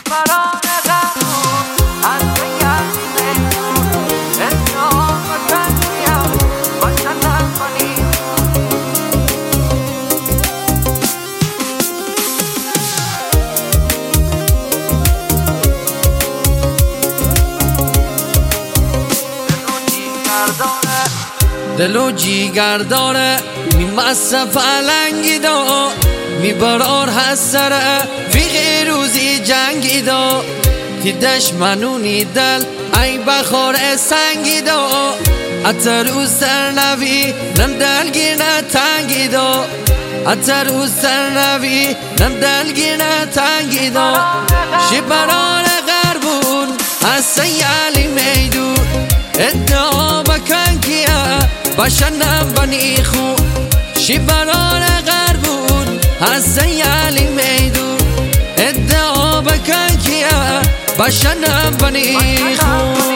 دل و جیگر داره میمسه فلنگی دا میبرار حسره فی غیروزی جنگی دا تیدش منونی دل ای بخار سنگی دا اتر او سرنوی نم دلگینه تنگی دا اتر او سرنوی نم دلگینه تنگی دا شبران غربون از سیالی میدون ادعا بکن کیا باشنم بنی خو شبران غربون از سیالی میدون ادعا بکن کیا باشنم بنی خو